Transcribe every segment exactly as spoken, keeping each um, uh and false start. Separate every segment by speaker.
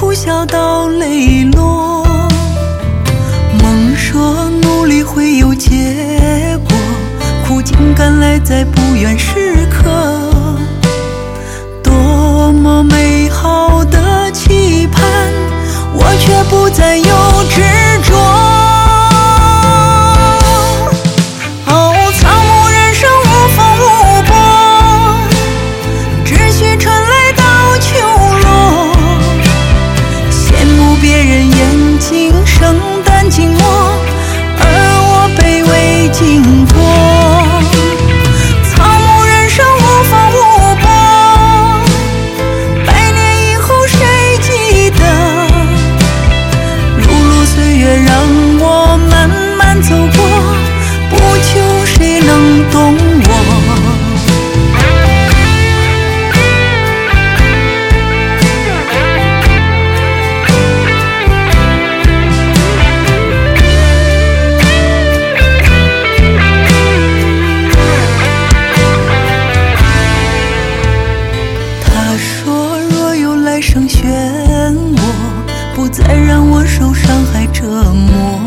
Speaker 1: 苦笑到泪落。梦说努力会有结果，苦尽甘来在不远时刻。多么美好的期盼，我却不再有执着。哦，草木人生无风无波，只需春来到秋落。羡慕别人眼睛生旦净末，而我卑微经过。草木人生无风无波，百年以后谁记得？碌碌岁月让我慢慢走过，不求谁能懂我。来生选我，不再让我受伤害折磨。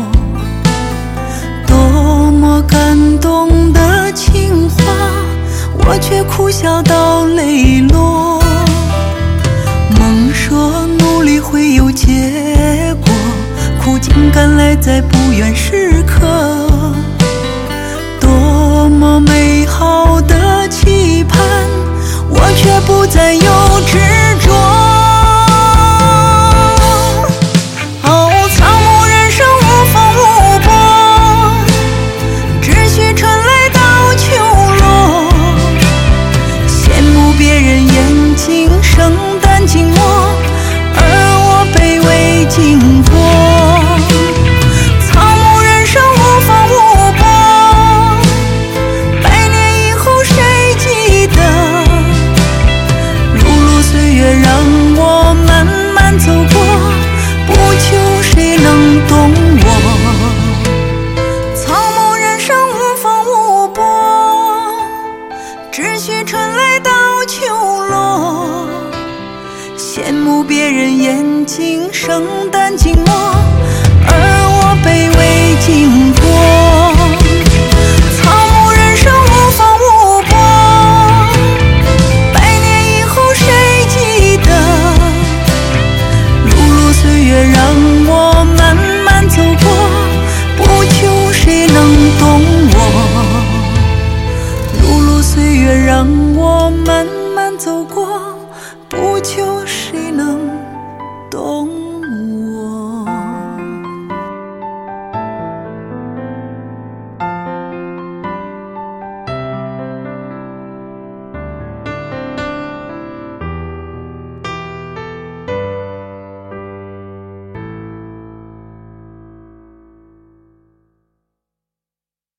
Speaker 1: 多么感动的情话，我却苦笑到泪落。梦说努力会有结果，苦尽甘来在不远时刻。多么美好的期盼，我却不再有执着。生旦净末，而我卑微经过。草木人生无风无波，百年以后谁记得？碌碌岁月让我慢慢走过，不求谁能懂我。草木人生无风无波，只需春来到秋落。羡慕别人眼睛生旦净末，而我卑微经过。草木人生无风无波，百年以后谁记得？碌碌岁月让我慢慢走过，不求谁能懂我。碌碌岁月让我慢慢走过，